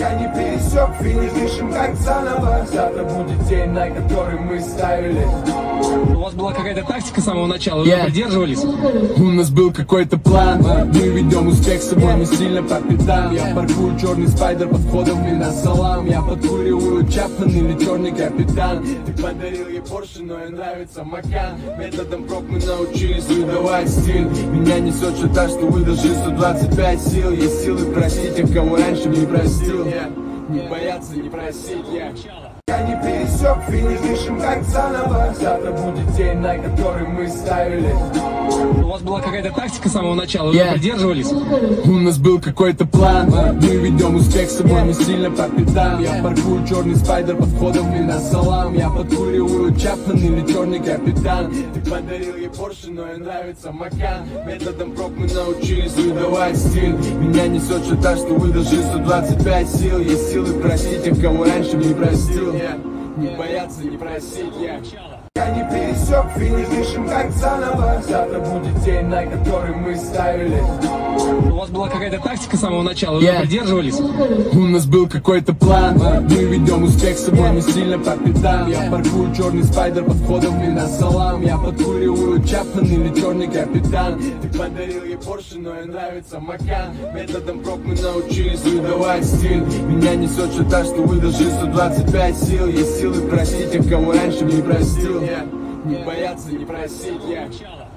Я не пересек финиш, дышим как заново. Завтра будет день, на который мы ставили. У вас была какая-то тактика с самого начала, вы придерживались? У нас был какой-то план. Мы ведем успех с собой, мы сильно по пятам. Я паркую черный спайдер под входом и на салам. Я подкуриваю Чапман или черный капитан. Ты подарил ей Порше, но ей нравится Макан. Методом проб мы научились выдавать стиль. Меня несет что-то, что выдержи 125 сил. Есть силы просить тех, кого раньше не простил. Не бояться, не просить, я не пересек финиш, дышим как заново. Завтра будет день, на который мы ставили. У вас была какая-то тактика с самого начала, вы придерживались? У нас был какой-то план. Мы ведем успех с собой, мы сильно по пятам. Я паркую черный спайдер под входом и на салам. Я подкуриваю Чапман или черный капитан. Ты подарил ей Порше, но ей нравится Макан. Методом проб мы научились выдавать стиль. Меня несет что-то, что выдержи 125 сил. Есть силы просить тех, кого раньше не простил. Не бояться, не просить, я не пересек финиш, дышим как заново. Завтра будет день, на который мы ставили. У вас была какая-то тактика с самого начала, вы придерживались? У нас был какой-то план. Мы ведем успех с собой, мы сильно по пятам. Я паркую черный спайдер под входом и на салам. Я подкуриваю Чапман или черный капитан. Ты подарил ей Порше, но ей нравится Макан. Методом проб мы научились выдавать стиль. Меня несет что-то, что выдержи 125 сил. Есть силы просить тех, кого раньше не простил. Не бояться, не просить,